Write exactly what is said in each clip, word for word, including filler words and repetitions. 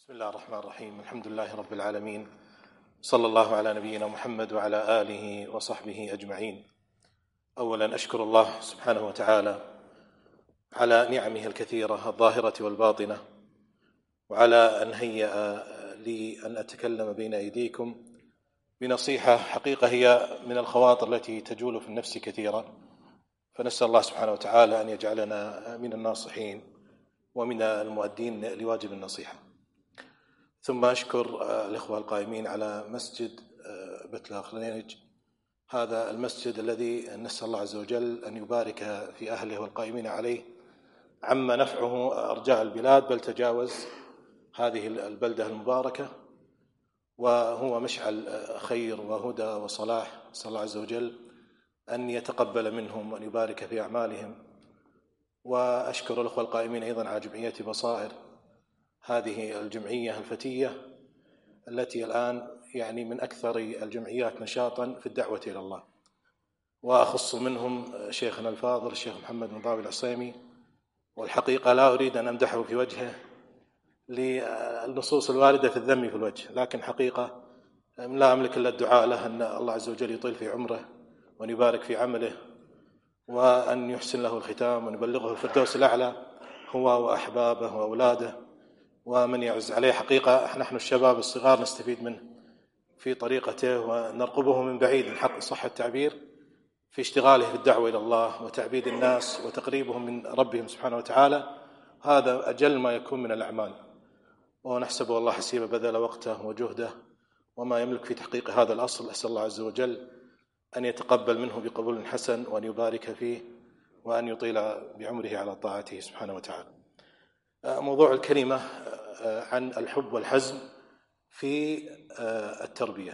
بسم الله الرحمن الرحيم. الحمد لله رب العالمين، صلى الله على نبينا محمد وعلى آله وصحبه أجمعين. أولا أشكر الله سبحانه وتعالى على نعمه الكثيرة الظاهرة والباطنة، وعلى أن هيأ لي أن أتكلم بين أيديكم بنصيحة حقيقة هي من الخواطر التي تجول في النفس كثيرا، فنسأل الله سبحانه وتعالى أن يجعلنا من الناصحين ومن المؤدين لواجب النصيحة. ثم أشكر الإخوة القائمين على مسجد بتلا خلينج، هذا المسجد الذي نسأل الله عز وجل أن يبارك في أهله والقائمين عليه، عم نفعه أرجاء البلاد بل تجاوز هذه البلدة المباركة، وهو مشعل خير وهدى وصلاح. نسأل الله عز وجل أن يتقبل منهم وأن يبارك في أعمالهم. وأشكر الأخوة القائمين أيضا على جمعية بصائر، هذه الجمعية الفتية التي الآن يعني من أكثر الجمعيات نشاطا في الدعوة إلى الله، وأخص منهم شيخنا الفاضل الشيخ محمد بن ضاوي العصيمي، والحقيقة لا أريد أن أمدحه في وجهه للنصوص الواردة في الذم في الوجه، لكن حقيقة لا أملك إلا الدعاء له أن الله عز وجل يطيل في عمره وأن يبارك في عمله وأن يحسن له الختام وأن يبلغه الفردوس الأعلى هو وأحبابه وأولاده ومن يعز عليه. حقيقة نحن الشباب الصغار نستفيد منه في طريقته ونرقبه من بعيد إن حق صح التعبير في اشتغاله في الدعوة إلى الله وتعبيد الناس وتقريبهم من ربهم سبحانه وتعالى. هذا أجل ما يكون من الأعمال، ونحسبه الله حسيب بذل وقته وجهده وما يملك في تحقيق هذا الأصل. أسأل الله عز وجل أن يتقبل منه بقبول حسن وأن يبارك فيه وأن يطيل بعمره على طاعته سبحانه وتعالى. موضوع الكلمة عن الحب والحزم في التربية،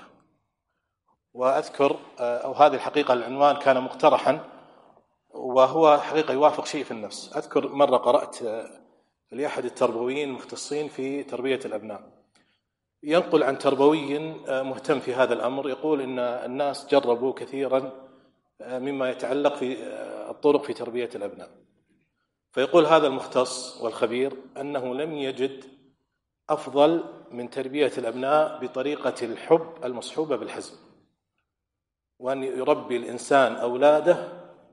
وأذكر أو هذه الحقيقة العنوان كان مقترحا وهو حقيقة يوافق شيء في النفس. أذكر مرة قرأت لأحد التربويين المختصين في تربية الأبناء ينقل عن تربوي مهتم في هذا الأمر، يقول إن الناس جربوا كثيرا مما يتعلق في الطرق في تربية الأبناء، فيقول هذا المختص والخبير أنه لم يجد أفضل من تربية الأبناء بطريقة الحب المصحوبة بالحزم، وأن يربي الإنسان أولاده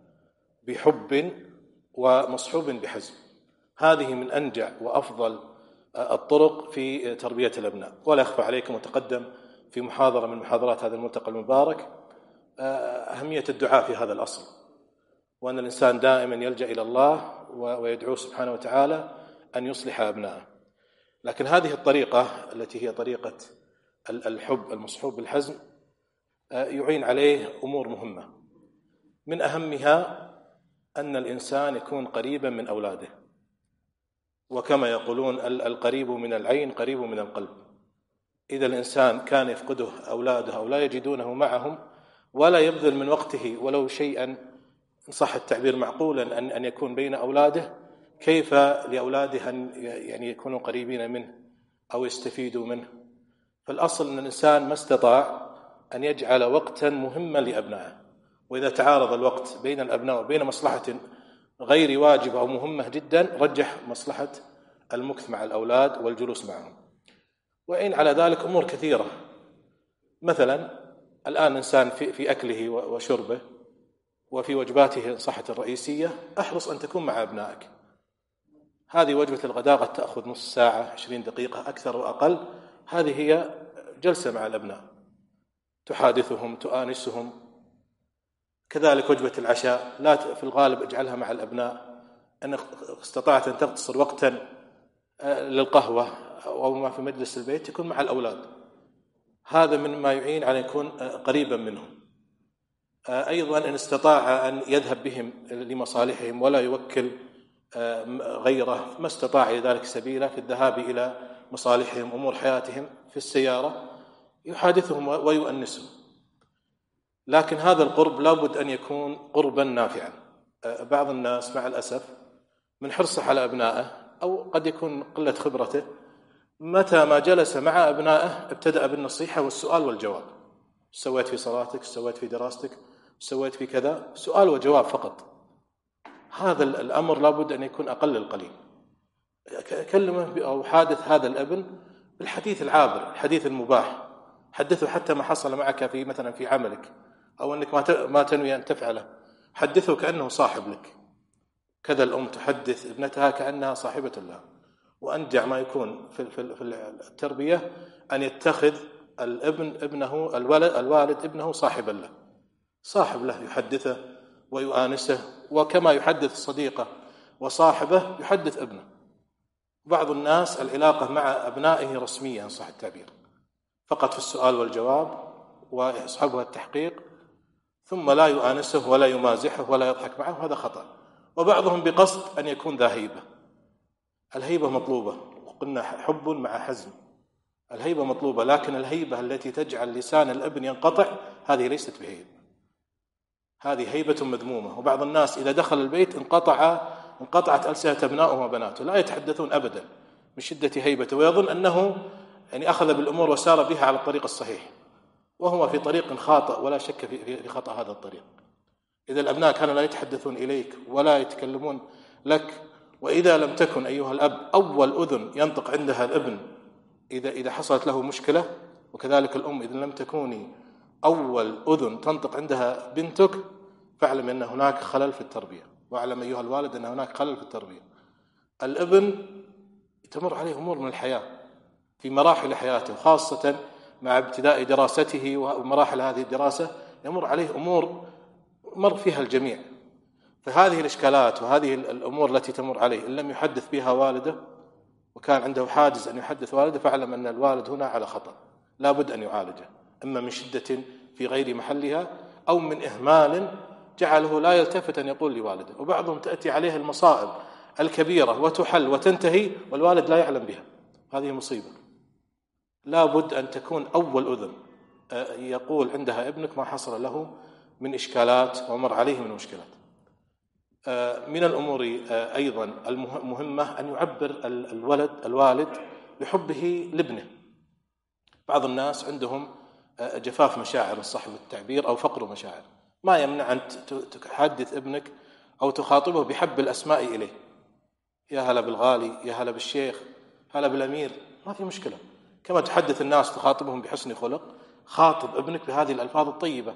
بحب ومصحوب بحزم. هذه من أنجع وأفضل الطرق في تربية الأبناء. ولا أخفى عليكم وتقدم في محاضرة من محاضرات هذا الملتقى المبارك أهمية الدعاء في هذا الأصل، وأن الإنسان دائما يلجأ إلى الله ويدعو سبحانه وتعالى أن يصلح أبناءه. لكن هذه الطريقة التي هي طريقة الحب المصحوب بالحزم يعين عليه أمور مهمة، من أهمها أن الإنسان يكون قريبا من أولاده، وكما يقولون القريب من العين قريب من القلب. إذا الإنسان كان يفقده أولاده أو لا يجدونه معهم ولا يبذل من وقته ولو شيئا إن صح التعبير معقولا أن أن يكون بين أولاده، كيف لأولاده أن يعني يكونوا قريبين منه أو يستفيدوا منه؟ فالأصل أن الإنسان ما استطاع أن يجعل وقتا مهما لأبنائه، وإذا تعارض الوقت بين الأبناء وبين مصلحة غير واجبة أو مهمة جدا رجح مصلحة المكث مع الأولاد والجلوس معهم. وإن على ذلك أمور كثيرة، مثلا الآن إنسان في, في أكله وشربه وفي وجباته صحة الرئيسية أحرص أن تكون مع أبنائك. هذه وجبة الغداء قد تأخذ نصف ساعة عشرين دقيقة أكثر وأقل، هذه هي جلسة مع الأبناء تحادثهم تؤانسهم. كذلك وجبة العشاء لا في الغالب اجعلها مع الأبناء، أن استطعت أن تقتصر وقتا للقهوة أو ما في مجلس البيت يكون مع الأولاد، هذا من ما يعين على يكون قريبا منهم. أيضا إن استطاع أن يذهب بهم لمصالحهم ولا يوكل غيره ما استطاع ذلك سبيلا في الذهاب إلى مصالحهم أمور حياتهم في السيارة يحادثهم ويؤنسهم. لكن هذا القرب لابد أن يكون قربا نافعا. بعض الناس مع الأسف من حرصه على أبنائه أو قد يكون قلة خبرته متى ما جلس مع أبنائه ابتدأ بالنصيحة والسؤال والجواب: سويت في صلاتك، سويت في دراستك، سويت في كذا، سؤال وجواب فقط. هذا الأمر لابد أن يكون أقل القليل. كلمة أو حادث هذا الابن بالحديث العابر، الحديث المباح. حدثه حتى ما حصل معك في مثلا في عملك أو أنك ما تنوي أن تفعله، حدثه كأنه صاحب لك. كذا الأم تحدث ابنتها كأنها صاحبة لها. وأنجع ما يكون في التربية أن يتخذ الابن ابنه الولد الوالد ابنه صاحبا له، صاحب له يحدثه ويؤانسه، وكما يحدث صديقه وصاحبه يحدث ابنه. بعض الناس العلاقة مع أبنائه رسمية إن صح التعبير، فقط في السؤال والجواب ويصحبها التحقيق، ثم لا يؤانسه ولا يمازحه ولا يضحك معه، هذا خطأ. وبعضهم بقصد أن يكون ذا هيبة. الهيبة مطلوبة، وقلنا حب مع حزم. الهيبة مطلوبة، لكن الهيبة التي تجعل لسان الابن ينقطع هذه ليست بهيبة، هذه هيبة مذمومة. وبعض الناس إذا دخل البيت انقطع انقطعت ألسنة أبنائه وبناته، لا يتحدثون أبدا من شدة هيبته، ويظن أنه يعني أخذ بالأمور وسار بها على الطريق الصحيح، وهو في طريق خاطئ ولا شك في خطأ هذا الطريق. إذا الأبناء كانوا لا يتحدثون إليك ولا يتكلمون لك، وإذا لم تكن أيها الأب أول أذن ينطق عندها الابن إذا إذا حصلت له مشكلة، وكذلك الأم إذا لم تكوني أول أذن تنطق عندها بنتك، فاعلم أن هناك خلل في التربية، واعلم أيها الوالد أن هناك خلل في التربية. الابن تمر عليه أمور من الحياة في مراحل حياته، خاصة مع ابتداء دراسته ومراحل هذه الدراسة، يمر عليه أمور مر فيها الجميع. فهذه الإشكالات وهذه الأمور التي تمر عليه إن لم يحدث بها والده، وكان عنده حاجز أن يحدث والده، فاعلم أن الوالد هنا على خطأ، لا بد أن يعالجه، إما من شدة في غير محلها أو من إهمال جعله لا يلتفت أن يقول لوالده. وبعضهم تأتي عليه المصائب الكبيرة وتحل وتنتهي والوالد لا يعلم بها، هذه مصيبة. لا بد أن تكون أول أذن يقول عندها ابنك ما حصل له من إشكالات ومر عليه من مشكلات. من الأمور أيضا المهمة أن يعبر الولد الوالد بحبه لابنه. بعض الناس عندهم جفاف مشاعر صاحب التعبير أو فقر مشاعر، ما يمنع أن تحدث ابنك أو تخاطبه بحب الأسماء إليه، يا هلا بالغالي، يا هلا بالشيخ، هلا بالأمير، ما في مشكلة. كما تحدث الناس تخاطبهم بحسن خلق، خاطب ابنك بهذه الألفاظ الطيبة.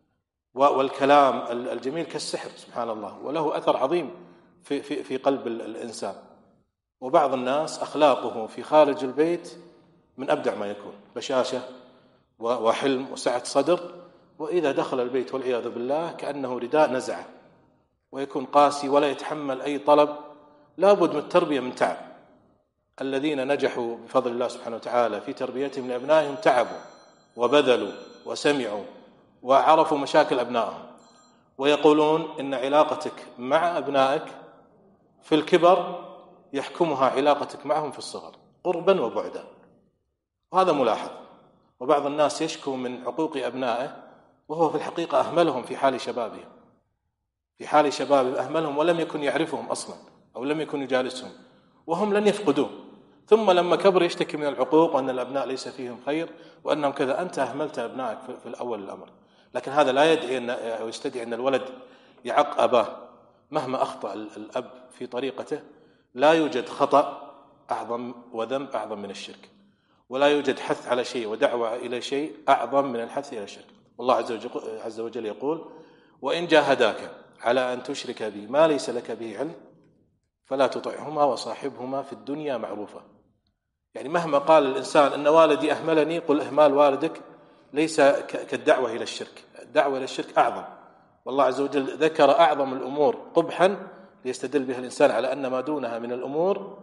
والكلام الجميل كالسحر سبحان الله، وله أثر عظيم في, في, في قلب الإنسان. وبعض الناس أخلاقه في خارج البيت من أبدع ما يكون، بشاشة وحلم وسعة صدر، وإذا دخل البيت والعياذ بالله كأنه رداء نزعه، ويكون قاسي ولا يتحمل أي طلب. لابد من التربية من تعب. الذين نجحوا بفضل الله سبحانه وتعالى في تربيتهم لأبنائهم تعبوا وبذلوا وسمعوا وعرفوا مشاكل أبنائهم، ويقولون إن علاقتك مع أبنائك في الكبر يحكمها علاقتك معهم في الصغر، قربا وبعدا، وهذا ملاحظ. وبعض الناس يشكو من عقوق أبنائه وهو في الحقيقة أهملهم في حال شبابهم، في حال شبابه أهملهم ولم يكن يعرفهم أصلا أو لم يكن يجالسهم، وهم لن يفقدوه. ثم لما كبر يشتكي من العقوق وأن الأبناء ليس فيهم خير وأنهم كذا. أنت أهملت أبنائك في الأول الأمر، لكن هذا لا يدعي أن أو يستدعي أن الولد يعق أباه. مهما أخطأ الأب في طريقته لا يوجد خطأ أعظم وذنب أعظم من الشرك، ولا يوجد حث على شيء ودعوة إلى شيء أعظم من الحث إلى الشرك. والله عز وجل يقول: وإن جاهداك على أن تشرك بي ما ليس لك به علم فلا تطعهما وصاحبهما في الدنيا معروفة. يعني مهما قال الإنسان أن والدي أهملني، قل إهمال والدك ليس كالدعوة إلى الشرك، الدعوة إلى الشرك أعظم. والله عز وجل ذكر أعظم الأمور قبحا ليستدل بها الإنسان على أن ما دونها من الأمور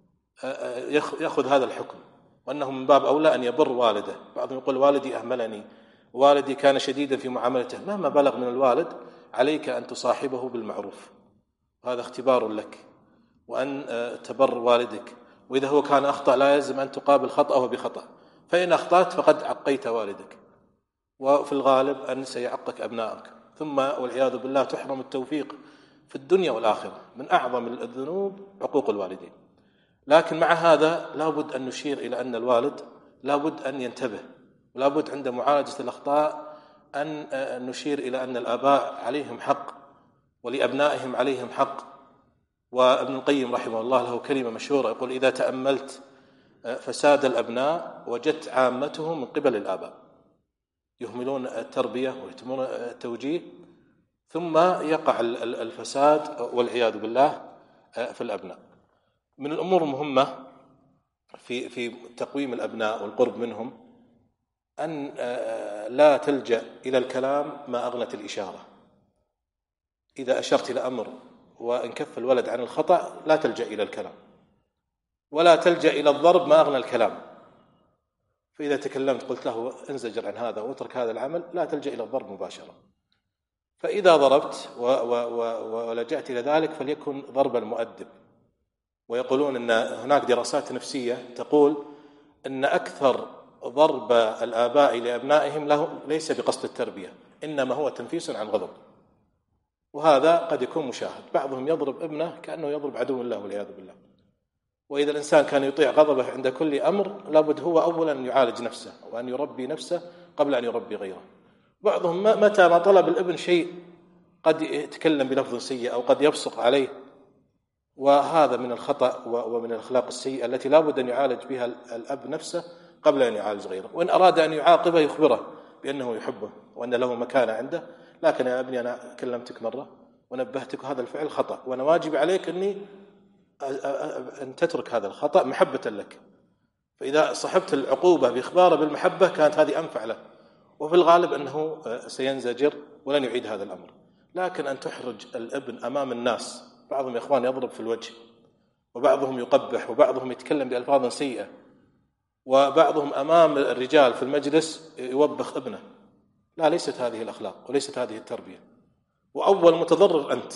يأخذ هذا الحكم، وأنه من باب أولى أن يبر والده. بعضهم يقول والدي أهملني، والدي كان شديدا في معاملته. مهما بلغ من الوالد عليك أن تصاحبه بالمعروف، هذا اختبار لك، وأن تبر والدك. وإذا هو كان أخطأ لا يلزم أن تقابل خطأه بخطأ، فإن أخطأت فقد عقيت والدك، وفي الغالب أن سيعقك أبنائك، ثم والعياذ بالله تحرم التوفيق في الدنيا والآخرة. من أعظم الذنوب عقوق الوالدين. لكن مع هذا لابد أن نشير إلى أن الوالد لابد أن ينتبه، ولابد عند معالجة الأخطاء أن نشير إلى أن الآباء عليهم حق ولأبنائهم عليهم حق. وابن القيم رحمه الله له كلمة مشهورة يقول: إذا تأملت فساد الأبناء وجدت عامته من قبل الآباء، يهملون التربية ويتمون التوجيه، ثم يقع الفساد والعياذ بالله في الأبناء. من الأمور المهمة في في تقويم الأبناء والقرب منهم أن لا تلجأ إلى الكلام ما أغنت الإشارة. إذا أشرت إلى أمر وانكف الولد عن الخطأ لا تلجأ إلى الكلام، ولا تلجأ إلى الضرب ما أغنى الكلام. فإذا تكلمت قلت له انزجر عن هذا واترك هذا العمل، لا تلجأ إلى الضرب مباشرة. فإذا ضربت ولجأت إلى ذلك فليكن ضربا مؤدب. ويقولون أن هناك دراسات نفسية تقول أن أكثر ضرب الآباء لأبنائهم له ليس بقصد التربية، إنما هو تنفيس عن غضب، وهذا قد يكون مشاهد. بعضهم يضرب ابنه كأنه يضرب عدو الله والعياذ بالله. وإذا الإنسان كان يطيع غضبه عند كل أمر لابد هو أولا أن يعالج نفسه وأن يربي نفسه قبل أن يربي غيره. بعضهم متى ما طلب الابن شيء قد يتكلم بلفظ سيء أو قد يبصق عليه، وهذا من الخطأ ومن الأخلاق السيئة التي لابد أن يعالج بها الأب نفسه قبل أن يعالج غيره. وإن أراد أن يعاقبه يخبره بأنه يحبه وأن له مكانة عنده، لكن يا ابني أنا كلمتك مرة ونبهتك وهذا الفعل خطأ، وأنا واجب عليك أني أن تترك هذا الخطأ محبة لك. فإذا صحبت العقوبة بإخباره بالمحبة كانت هذه أنفع له، وفي الغالب أنه سينزجر ولن يعيد هذا الأمر. لكن أن تحرج الابن أمام الناس، بعضهم يا إخوان يضرب في الوجه، وبعضهم يقبح، وبعضهم يتكلم بألفاظ سيئة، وبعضهم أمام الرجال في المجلس يوبخ ابنه. لا، ليست هذه الأخلاق وليست هذه التربية، وأول متضرر أنت.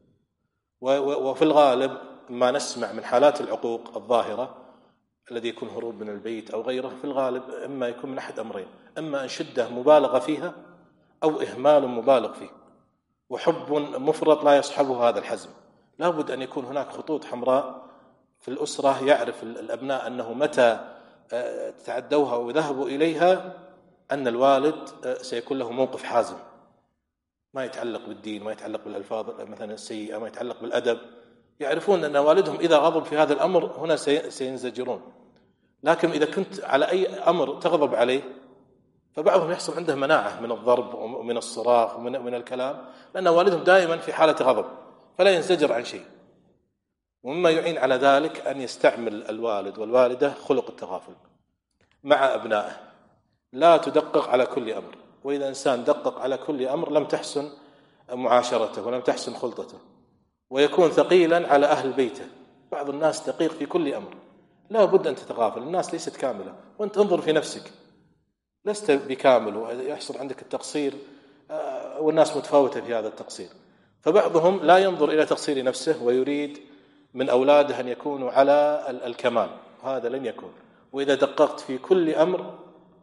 وفي الغالب ما نسمع من حالات العقوق الظاهرة الذي يكون هروب من البيت أو غيره، في الغالب إما يكون من أحد أمرين: إما أن شدة مبالغة فيها، أو إهمال مبالغ فيه، وحب مفرط لا يصحبه هذا الحزم. لا بد أن يكون هناك خطوط حمراء في الأسرة يعرف الأبناء أنه متى تعدوها وذهبوا إليها أن الوالد سيكون له موقف حازم، ما يتعلق بالدين، ما يتعلق بالألفاظ مثلا السيئة، ما يتعلق بالأدب. يعرفون أن والدهم إذا غضب في هذا الأمر هنا سينزجرون. لكن إذا كنت على أي أمر تغضب عليه فبعضهم يحصل عنده مناعة من الضرب ومن الصراخ ومن من الكلام، لأن والدهم دائما في حالة غضب فلا ينزجر عن شيء. ومما يعين على ذلك أن يستعمل الوالد والوالدة خلق التغافل مع أبنائه. لا تدقق على كل أمر، وإذا إنسان دقق على كل أمر لم تحسن معاشرته ولم تحسن خلطته، ويكون ثقيلا على أهل بيته. بعض الناس دقيق في كل أمر، لا بد أن تتغافل. الناس ليست كاملة، وأنت انظر في نفسك، لست بكامل ويحصل عندك التقصير، والناس متفاوتة في هذا التقصير. فبعضهم لا ينظر إلى تقصير نفسه ويريد من أولاده أن يكونوا على الكمال، هذا لن يكون. وإذا دققت في كل أمر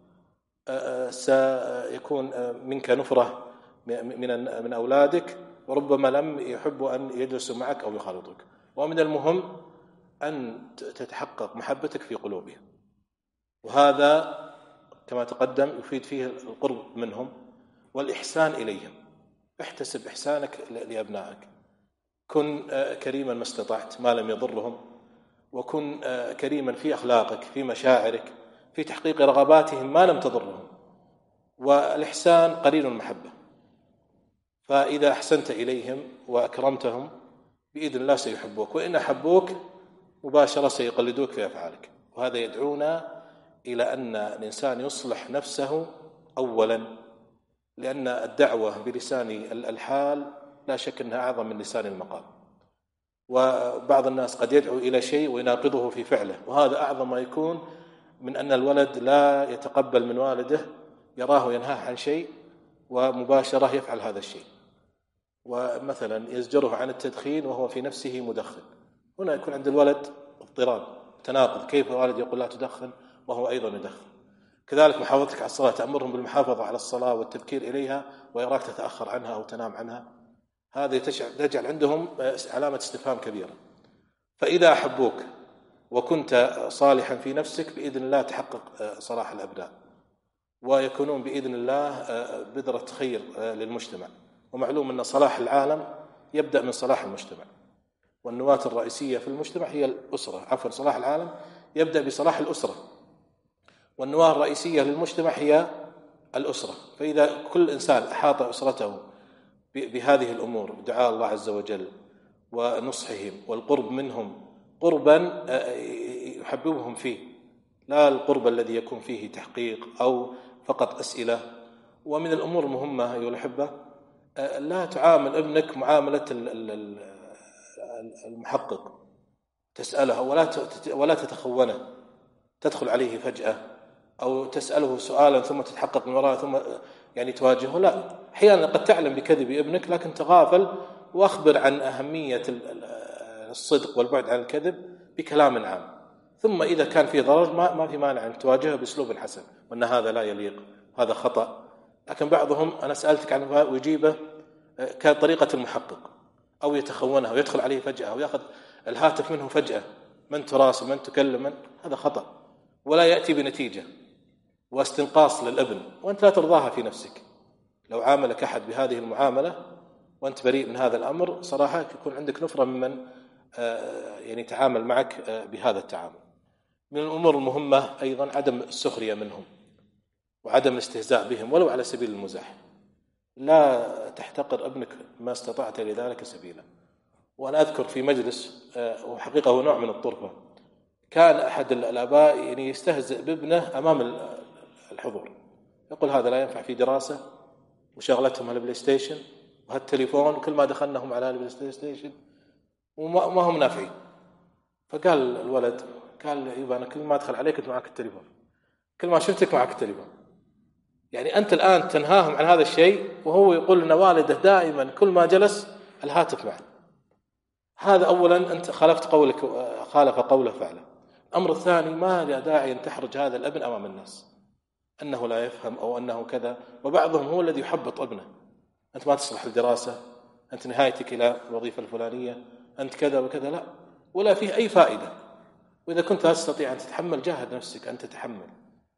سيكون منك نفرة من من أولادك، وربما لم يحبوا أن يجلسوا معك أو يخالطوك. ومن المهم أن تتحقق محبتك في قلوبهم، وهذا كما تقدم يفيد فيه القرب منهم والإحسان إليهم. احتسب إحسانك لأبنائك، كن كريما ما استطعت ما لم يضرهم، وكن كريما في أخلاقك، في مشاعرك، في تحقيق رغباتهم ما لم تضرهم. والإحسان قرين المحبة، فإذا أحسنت إليهم وأكرمتهم بإذن الله سيحبوك، وإن أحبوك مباشرة سيقلدوك في أفعالك. وهذا يدعونا إلى أن الإنسان يصلح نفسه أولا، لأن الدعوة بلسان الحال لا شك أنها أعظم من لسان المقال. وبعض الناس قد يدعو إلى شيء ويناقضه في فعله، وهذا أعظم ما يكون من أن الولد لا يتقبل من والده، يراه ينهاه عن شيء ومباشرة يفعل هذا الشيء. ومثلا يزجره عن التدخين وهو في نفسه مدخن، هنا يكون عند الولد اضطراب تناقض، كيف الوالد يقول لا تدخن وهو أيضا يدخن؟ كذلك محافظتك على الصلاة، تأمرهم بالمحافظة على الصلاة والتبكير إليها ويراك تتأخر عنها أو تنام عنها، هذا تجعل عندهم علامة استفهام كبيرة. فإذا أحبوك وكنت صالحا في نفسك بإذن الله تحقق صلاح الأبناء، ويكونون بإذن الله بذرة خير للمجتمع. ومعلوم أن صلاح العالم يبدأ من صلاح المجتمع، والنواة الرئيسية في المجتمع هي الأسرة. عفوا، صلاح العالم يبدأ بصلاح الأسرة، والنواة الرئيسية للمجتمع هي الأسرة. فإذا كل إنسان أحاط أسرته بهذه الأمور، دعاء الله عز وجل ونصحهم والقرب منهم قربا يحببهم فيه، لا القرب الذي يكون فيه تحقيق أو فقط أسئلة. ومن الأمور المهمة أيها الأحبة، لا تعامل ابنك معاملة المحقق، تسأله ولا ولا تتخونه، تدخل عليه فجأة أو تسأله سؤالا ثم تتحقق من وراءه ثم يعني تواجهه. لا، أحيانا قد تعلم بكذب ابنك لكن تغافل، وأخبر عن أهمية الصدق والبعد عن الكذب بكلام عام، ثم إذا كان فيه ضرر ما ما في مانع أن تواجهه بأسلوب حسن، وأن هذا لا يليق، هذا خطأ. لكن بعضهم أنا سألتك عنه ويجيبه كطريقة المحقق، أو يتخونها ويدخل عليه فجأة ويأخذ الهاتف منه فجأة، من تراسل من تكلم من، هذا خطأ ولا يأتي بنتيجة واستنقاص للابن، وأنت لا ترضاها في نفسك. لو عاملك أحد بهذه المعاملة وأنت بريء من هذا الأمر، صراحة يكون عندك نفرة ممن يعني تعامل معك بهذا التعامل. من الأمور المهمة أيضا عدم السخرية منهم وعدم الاستهزاء بهم ولو على سبيل المزاح. لا تحتقر ابنك ما استطعت لذلك سبيلا. وأنا أذكر في مجلس، وحقيقة هو نوع من الطرفة، كان أحد الآباء يعني يستهزئ بابنه أمام الحضور، يقول هذا لا ينفع في دراسة، وشغلتهم على البلاي ستيشن وهالتليفون، كل ما دخلناهم على البلاي ستيشن وما هم نافعين. فقال الولد، قال يبا أنا كل ما أدخل عليك أنت معك التليفون، كل ما شفتك معك التليفون. يعني أنت الآن تنهاهم عن هذا الشيء، وهو يقول أن والده دائما كل ما جلس الهاتف معه. هذا أولا أنت خالفت قولك، خالف قوله فعلا. الأمر الثاني، ما لا داعي أن تحرج هذا الابن أمام الناس أنه لا يفهم أو أنه كذا، وبعضهم هو الذي يحبط ابنه، أنت ما تصلح الدراسة، أنت نهايتك إلى الوظيفة الفلانية، أنت كذا وكذا. لا، ولا فيه أي فائدة. وإذا كنت لا تستطيع أن تتحمل، جاهد نفسك أن تتحمل،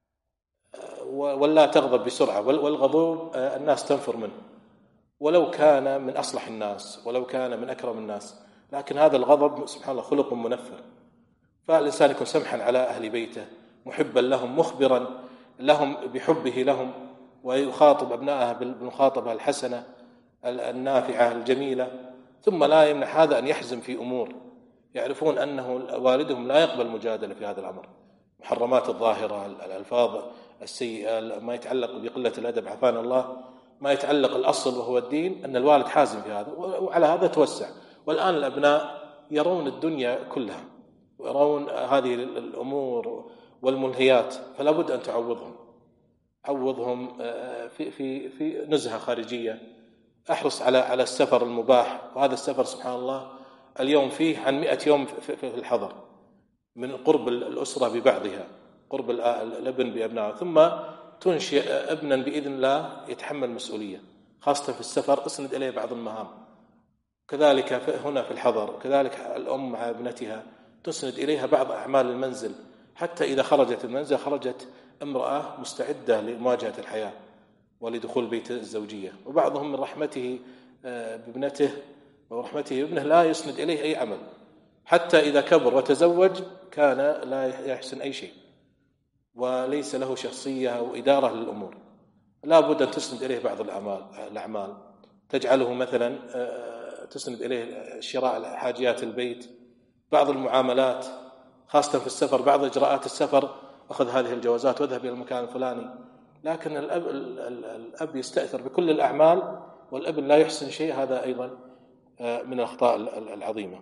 ولا تغضب بسرعة، والغضوب الناس تنفر منه ولو كان من أصلح الناس ولو كان من أكرم الناس، لكن هذا الغضب سبحان الله خلق منفر. فالإنسان يكون سمحا على أهل بيته، محبا لهم، مخبرا لهم بحبه لهم، ويخاطب أبنائه بالمخاطبة الحسنة النافعة الجميلة. ثم لا يمنع هذا أن يحزم في أمور يعرفون أنه والدهم لا يقبل مجادلة في هذا الأمر، محرمات الظاهرة، الألفاظ السيئة، ما يتعلق بقلة الأدب عافانا الله، ما يتعلق الأصل وهو الدين، أن الوالد حازم في هذا، وعلى هذا توسع. والآن الأبناء يرون الدنيا كلها ويرون هذه الأمور والمنهيات، فلا بد أن تعوضهم، عوضهم في في في نزهة خارجية. أحرص على على السفر المباح، وهذا السفر سبحان الله اليوم فيه عن مئة يوم في الحضر، من قرب الأسرة ببعضها، قرب الابن بأبنائه، ثم تنشئ ابنا بإذن الله يتحمل مسؤولية، خاصة في السفر أسند إليه بعض المهام. كذلك هنا في الحضر، كذلك الأم مع ابنتها تسند إليها بعض أعمال المنزل، حتى إذا خرجت المنزل خرجت امرأة مستعدة لمواجهة الحياة ولدخول بيت الزوجية. وبعضهم من رحمته بابنته ورحمته بابنه لا يسند إليه أي عمل، حتى إذا كبر وتزوج كان لا يحسن أي شيء وليس له شخصية أو إدارة للأمور. لا بد أن تسند إليه بعض الأعمال الأعمال تجعله مثلا تسند إليه شراء حاجيات البيت، بعض المعاملات، خاصة في السفر، بعض إجراءات السفر، أخذ هذه الجوازات واذهب إلى المكان الفلاني. لكن الأب, الأب يستأثر بكل الأعمال والابن لا يحسن شيء، هذا أيضا من الأخطاء العظيمة.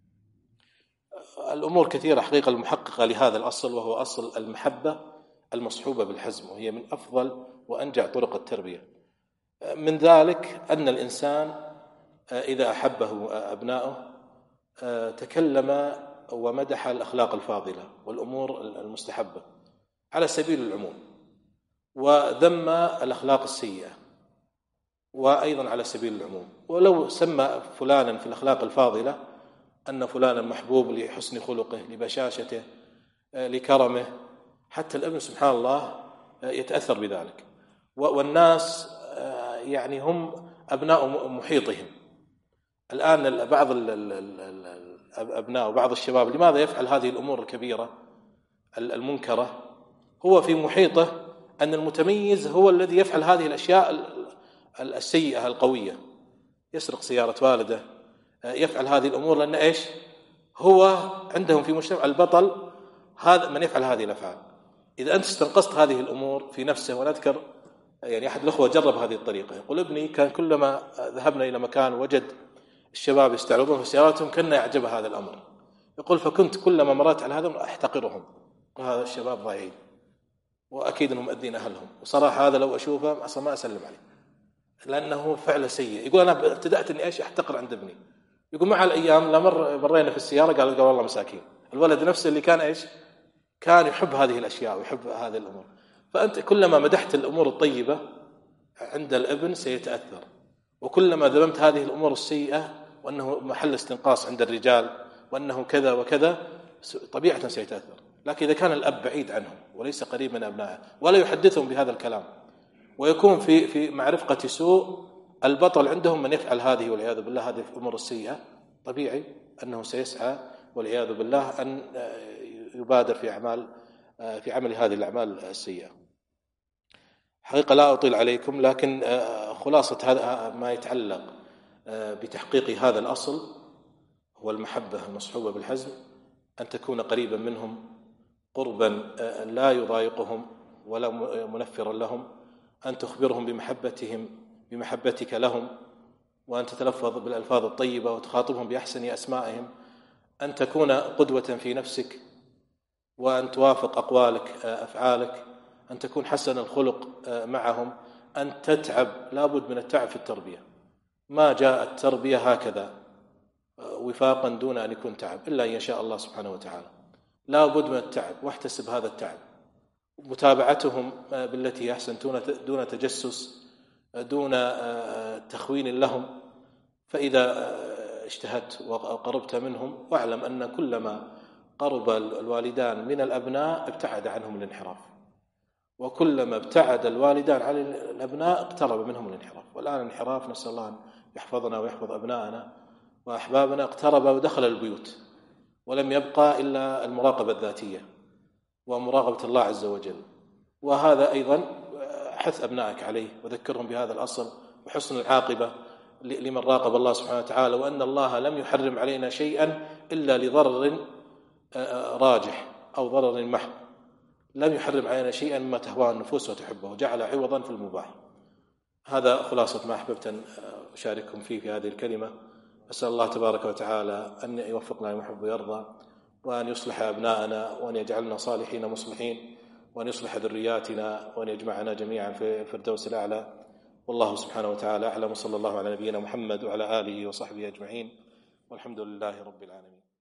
الأمور كثيرة حقيقة المحققة لهذا الأصل، وهو أصل المحبة المصحوبة بالحزم، وهي من أفضل وأنجع طرق التربية. من ذلك أن الإنسان إذا أحبه أبناؤه تكلم ومدح الأخلاق الفاضلة والأمور المستحبة على سبيل العموم، وذم الأخلاق السيئة وأيضا على سبيل العموم. ولو سمى فلانا في الأخلاق الفاضلة أن فلانا محبوب لحسن خلقه، لبشاشته، لكرمه، حتى الابن سبحان الله يتأثر بذلك. والناس يعني هم أبناء محيطهم. الآن بعض الأبناء وبعض الشباب لماذا يفعل هذه الأمور الكبيرة؟ المنكرة هو في محيطه أن المتميز هو الذي يفعل هذه الأشياء السيئة القوية، يسرق سيارة والده، يفعل هذه الأمور، لأن إيش هو عندهم في مجتمع البطل هذا من يفعل هذه الأفعال. إذا أنت استنقصت هذه الأمور في نفسه، ونذكر يعني أحد الأخوة جرب هذه الطريقة، يقول ابني كان كلما ذهبنا إلى مكان وجد الشباب يستعرضون في سياراتهم كان يعجب هذا الأمر، يقول فكنت كلما مررت على هذا أحتقرهم، وهذا الشباب ضايعين وأكيد أنهم مؤذين أهلهم، وصراحة هذا لو أشوفه أصلا ما أسلم عليه لأنه فعل سيء. يقول أنا ابتدأت أني إيش أحتقر عند ابني. يقول مع الأيام لمر مرينا في السيارة قال قال والله مساكين، الولد نفسه اللي كان إيش كان يحب هذه الأشياء ويحب هذه الأمور. فأنت كلما مدحت الأمور الطيبة عند الابن سيتأثر، وكلما ذممت هذه الأمور السيئة وأنه محل استنقاص عند الرجال وأنه كذا وكذا طبيعة سيتأثر. لكن إذا كان الأب بعيد عنهم وليس قريب من أبنائه ولا يحدثهم بهذا الكلام، ويكون في في مع رفقة سوء، البطل عندهم من يفعل هذه والعياذ بالله هذه الأمور السيئة، طبيعي أنه سيسعى والعياذ بالله أن يبادر في أعمال في عمل هذه الأعمال السيئة. حقيقة لا أطيل عليكم، لكن خلاصة هذا ما يتعلق بتحقيق هذا الأصل هو المحبة المصحوبة بالحزم، أن تكون قريبا منهم قربا لا يضايقهم ولا منفرا لهم، أن تخبرهم بمحبتهم بمحبتك لهم، وأن تتلفظ بالألفاظ الطيبة وتخاطبهم بأحسن أسمائهم، أن تكون قدوة في نفسك، وأن توافق أقوالك أفعالك، أن تكون حسن الخلق معهم، أن تتعب، لابد من التعب في التربية. ما جاء التربية هكذا وفاقا دون أن يكون تعب إلا إن شاء الله سبحانه وتعالى، لابد من التعب، واحتسب هذا التعب. متابعتهم بالتي أحسن دون تجسس، دون تخوين لهم. فإذا اجتهدت وقربت منهم، واعلم أن كلما قرب الوالدان من الأبناء ابتعد عنهم الانحراف، وكلما ابتعد الوالدان عن الأبناء اقترب منهم الانحراف. والآن الانحراف نسأل الله أن يحفظنا ويحفظ أبناءنا وأحبابنا اقترب ودخل البيوت، ولم يبقى إلا المراقبة الذاتية ومراقبة الله عز وجل. وهذا أيضا حث أبنائك عليه، وذكرهم بهذا الأصل وحسن العاقبة لمن راقب الله سبحانه وتعالى، وأن الله لم يحرم علينا شيئا إلا لضرر راجح أو ضرر محض، لم يحرم علينا شيئا مما تهواه النفوس وتحبه، جعل عوضا في المباح. هذا خلاصة ما أحببت أن أشارككم فيه في هذه الكلمة. أسأل الله تبارك وتعالى أن يوفقنا لما يحب ويرضى، وأن يصلح أبناءنا، وأن يجعلنا صالحين مصلحين، وأن يصلح ذرياتنا، وأن يجمعنا جميعا في الفردوس الأعلى. والله سبحانه وتعالى أعلم، صلى الله على نبينا محمد وعلى آله وصحبه أجمعين، والحمد لله رب العالمين.